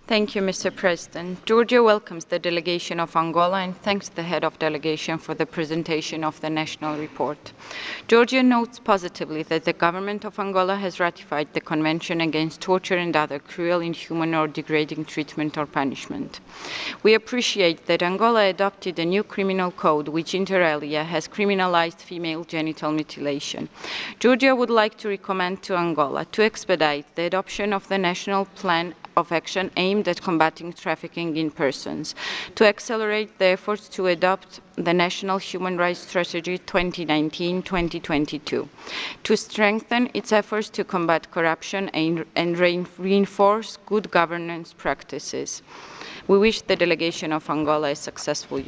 Thank you, Mr. President. Georgia welcomes the delegation of Angola and thanks the head of delegation for the presentation of the national report. Georgia notes positively that the government of Angola has ratified the Convention Against Torture and Other Cruel, Inhuman or Degrading Treatment or Punishment. We appreciate that Angola adopted a new criminal code which inter alia has criminalized female genital mutilation. Georgia would like to recommend to Angola to expedite the adoption of the National Plan of Action aimed at combating trafficking in persons, to accelerate the efforts to adopt the National Human Rights Strategy 2019-2022, to strengthen its efforts to combat corruption and reinforce good governance practices. We wish the delegation of Angola a successful